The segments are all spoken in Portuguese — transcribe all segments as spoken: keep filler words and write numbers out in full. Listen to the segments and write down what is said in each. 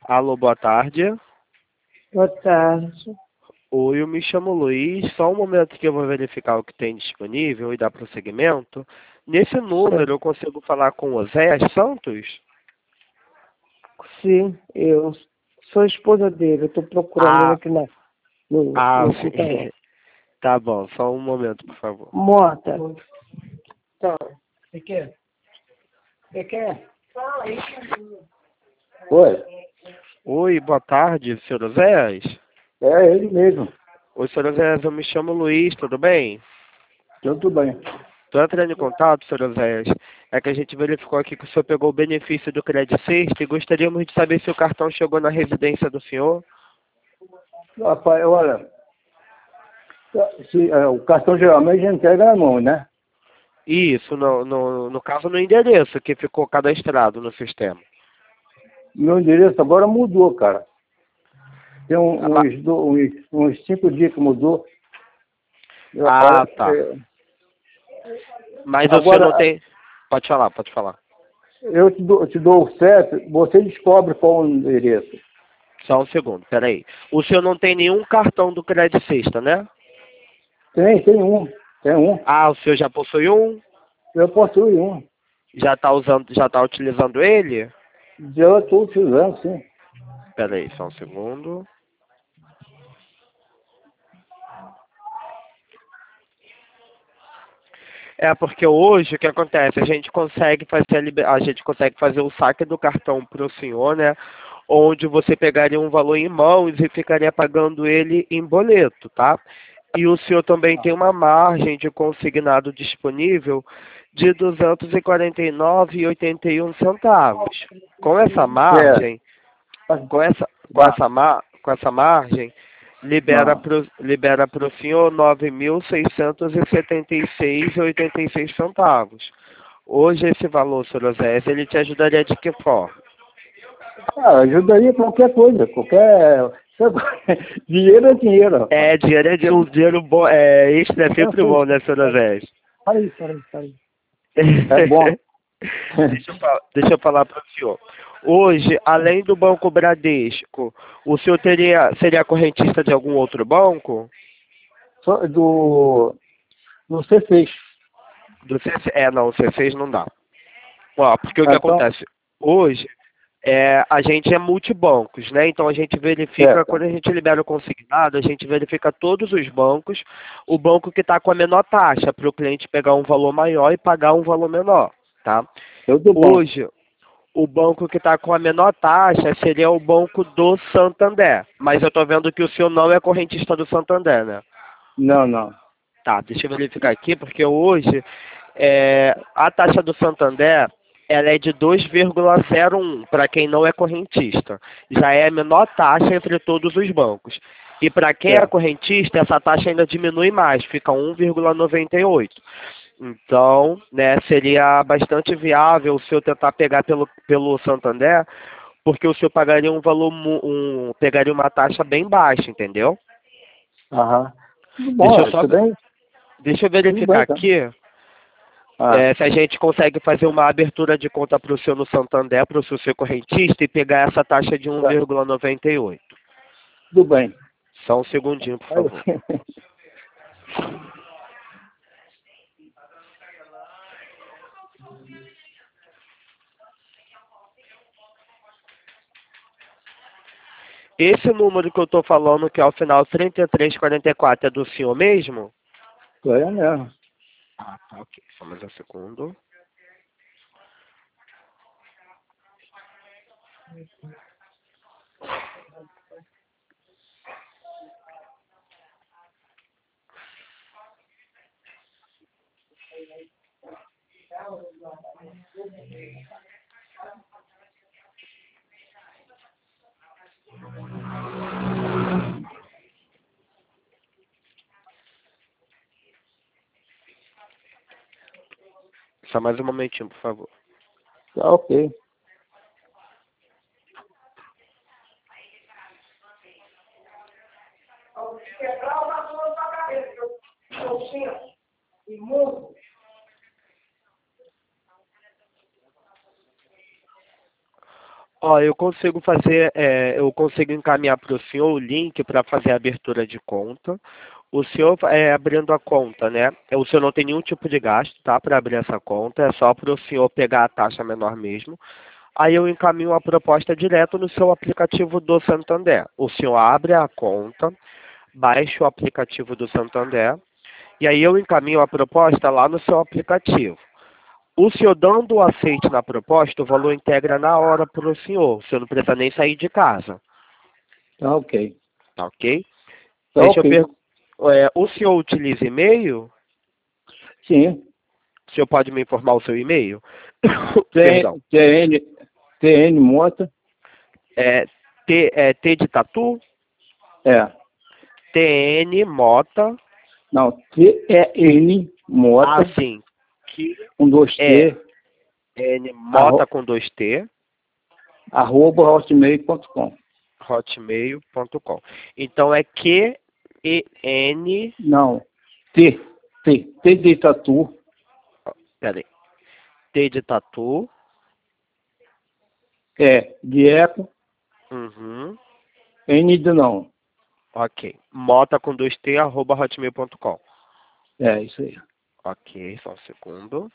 Alô, boa tarde. Boa tarde. Oi, eu me chamo Luiz. Só um momento que eu vou verificar o que tem disponível e dar prosseguimento. Nesse número, eu consigo falar com o Oséias Santos? Sim, eu sou esposa dele. Eu estou procurando ele Ah, aqui na, no, ah, no sim. computador. Tá bom, só um momento, por favor. Mota. Tá. Você quer? Você quer? Oi, Oi, boa tarde, senhor Oséias. é ele mesmo. Oi, senhor Oséias, eu me chamo Luiz, tudo bem? Tudo bem. Estou entrando em contato, senhor Oséias. É que a gente verificou aqui que o senhor pegou o benefício do Crédito Sexta e gostaríamos de saber se o cartão chegou na residência do senhor. Rapaz, olha, se, é, o cartão geralmente entrega na mão, né? Isso, no, no, no caso no endereço que ficou cadastrado no sistema. Meu endereço agora mudou, cara. Tem um- Ah, uns, do- uns, uns cinco dias que mudou. Eu, ah, olha, tá. é, Mas o senhor não agora, tem... Pode falar, pode falar. eu te dou, te dou o certo, você descobre qual o endereço. Só um segundo, peraí. O senhor não tem nenhum cartão do Crédito Sexta, né? Tem, tem um. Tem um. Ah, o senhor já possui um? Eu possuo um. Já está usando, já está utilizando ele? Eu estou utilizando, sim. Peraí, só um segundo. É porque hoje o que acontece? A gente consegue fazer a, liber- a gente consegue fazer o saque do cartão para o senhor, né? Onde você pegaria um valor em mãos e ficaria pagando ele em boleto, tá? E o senhor também tem uma margem de consignado disponível de duzentos e quarenta e nove reais e oitenta e um centavos. Com essa É. margem, com essa, com Tá. essa, ma- com essa margem, libera Não. para libera o senhor nove mil seiscentos e setenta e seis reais e oitenta e seis centavos. Hoje esse valor, senhor Oséias, ele te ajudaria de que forma? Ah, ajudaria qualquer coisa, qualquer. Dinheiro é dinheiro, rapaz. É, dinheiro é dinheiro, um dinheiro bom, é, extra é sempre bom, né, senhor Oséias? Para aí, para aí, para aí. É bom. Deixa eu, fa- deixa eu falar para o senhor. Hoje, além do Banco Bradesco, o senhor teria, seria correntista de algum outro banco? Só do. Do C fez. Do C C, é, não, o C seis não dá. Ó, porque o que Então, acontece? Hoje, é, a gente é multibancos, né? Então a gente verifica, certo. quando a gente libera o consignado, a gente verifica todos os bancos, o banco que está com a menor taxa, para o cliente pegar um valor maior e pagar um valor menor, tá? Tudo bom. Hoje, o banco que está com a menor taxa seria o banco do Santander. Mas eu estou vendo que o senhor não é correntista do Santander, né? Não, não. Tá, deixa eu verificar aqui, porque hoje é, a taxa do Santander ela é de dois vírgula zero um para quem não é correntista. Já é a menor taxa entre todos os bancos. E para quem é Certo. correntista, essa taxa ainda diminui mais, fica um vírgula noventa e oito. Então, né, seria bastante viável o senhor tentar pegar pelo, pelo Santander, porque o senhor pagaria um valor, mu- um, pegaria uma taxa bem baixa, entendeu? Aham. Tudo Deixa bom, eu só, tudo bem? deixa eu Tudo bem, verificar então. aqui. Ah, É, se a gente consegue fazer uma abertura de conta para o senhor no Santander, para o senhor ser correntista e pegar essa taxa de um tá. vírgula noventa e oito. Tudo bem. Só um segundinho, por Aí, favor. Esse número que eu estou falando, que é o final trinta e três quarenta e quatro, é do senhor mesmo? é mesmo. Ah, tá, ok. Só mais um segundo. Só mais um momentinho, por favor. Tá ok. Ó, eu consigo fazer, é, eu consigo encaminhar para o senhor o link para fazer a abertura de conta. O senhor é, abrindo a conta, né? O senhor não tem nenhum tipo de gasto, tá? Para abrir essa conta, é só para o senhor pegar a taxa menor mesmo. Aí eu encaminho a proposta direto no seu aplicativo do Santander. O senhor abre a conta, baixa o aplicativo do Santander, e aí eu encaminho a proposta lá no seu aplicativo. O senhor dando o aceite na proposta, o valor integra na hora para o senhor. O senhor não precisa nem sair de casa. Tá ok. Tá ok? Tá Deixa eu ok. perguntar. É, o senhor utiliza e-mail? Sim. O senhor pode me informar o seu e-mail? Tem, Perdão. T N, T N Mota. É, T, é T de tatu? É. T N Mota. Não, T E N Mota. Ah, sim. Que Com dois é T. N Mota Arro, com dois T. arroba hotmail ponto com. hotmail ponto com. Então é Q E N. Não. T. T. T de tatu. Peraí. T de tatu. É. De eco. Uhum. N de não. Ok. Mota com dois T, arroba hotmail ponto com. É, isso aí. Ok, só um segundo.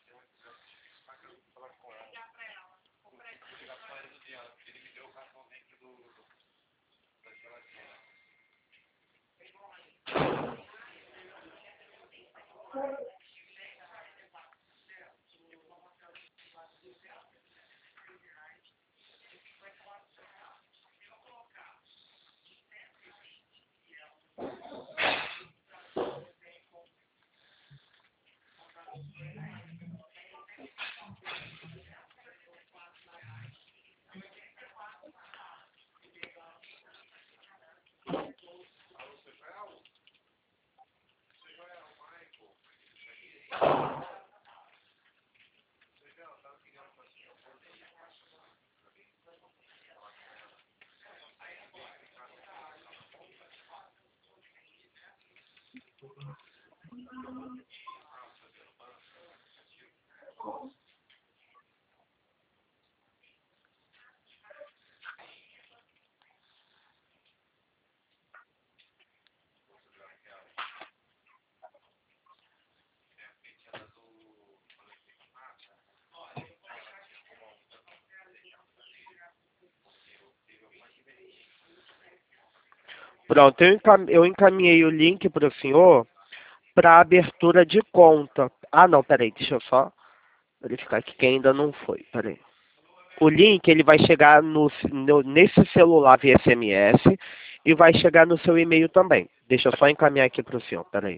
Pronto, eu encam- eu encaminhei o link para o senhor para abertura de conta. Ah, não, peraí, deixa eu só verificar aqui que ainda não foi. Peraí. O link ele vai chegar no, no- nesse celular via S M S e vai chegar no seu e-mail também. Deixa eu só encaminhar aqui para o senhor, peraí.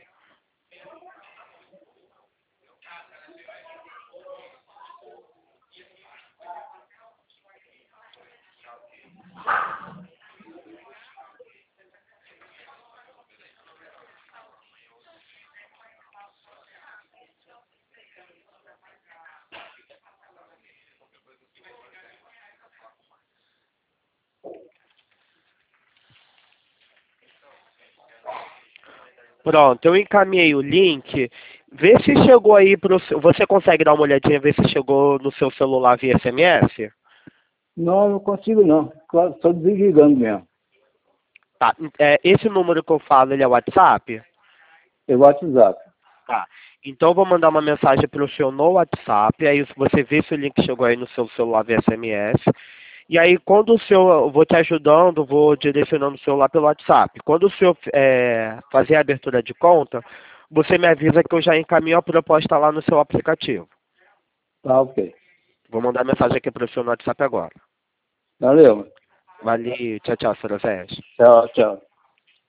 Pronto, eu encaminhei o link. Vê se chegou aí pro seu. Você consegue dar uma olhadinha, ver se chegou no seu celular via S M S? Não, não consigo não. Claro, só desligando mesmo. Tá. É, esse número que eu falo, ele é o WhatsApp? É o WhatsApp. Tá. Então eu vou mandar uma mensagem para o senhor no WhatsApp. Aí você vê se o link chegou aí no seu celular via S M S. E aí quando o senhor, eu vou te ajudando, vou direcionando o celular pelo WhatsApp. Quando o senhor é, fazer a abertura de conta, você me avisa que eu já encaminho a proposta lá no seu aplicativo. Tá ok. Vou mandar mensagem aqui para o senhor no WhatsApp agora. Valeu. Valeu, tchau, tchau, senhor Zé. Tchau, tchau.